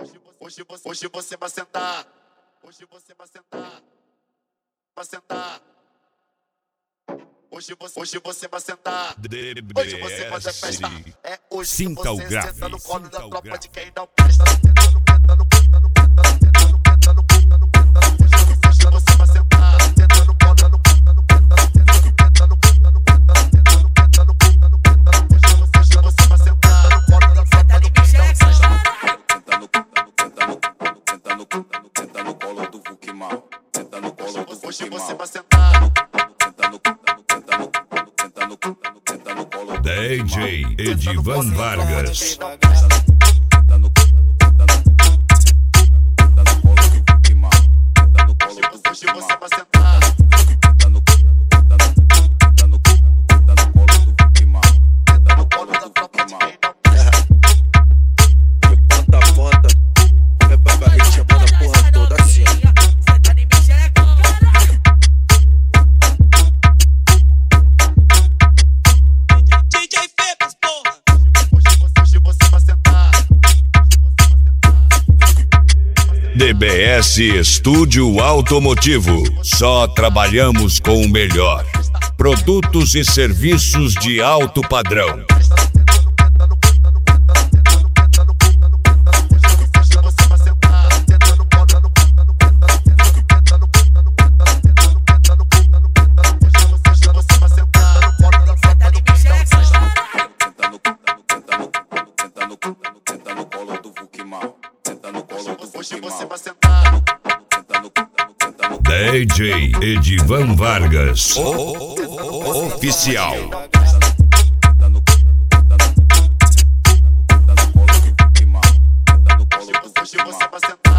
Hoje você vai sentar. Hoje você vai sentar. Vai sentar. Hoje você vai sentar. Hoje você vai fazer festa. É hoje Sinta que o você grave, senta no colo da sinta o tropa grave. de quem não presta. Hoje você vai sentar. Senta no colo, hoje você vai sentar no colo da tropa de quem não presta. Senta no colo do Vuki mal. Senta no colo do Hoje Vuki você mal. vai sentar. Senta no colo do DJ Edivan Vargas. Hoje você vai sentar. No colo da tropa de quem não presta. Bota foda, vai pra barriga chamando a porra toda assim. DJ Febas, porra! Hoje você vai sentar. DBS Estúdio Automotivo. Só trabalhamos com o melhor. Produtos e serviços de alto padrão. Senta no colo do Vuki mal. Senta no colo do Hoje Vuki você mal. vai sentar. DJ Edivan Vargas. Oficial. Hoje você vai sentar.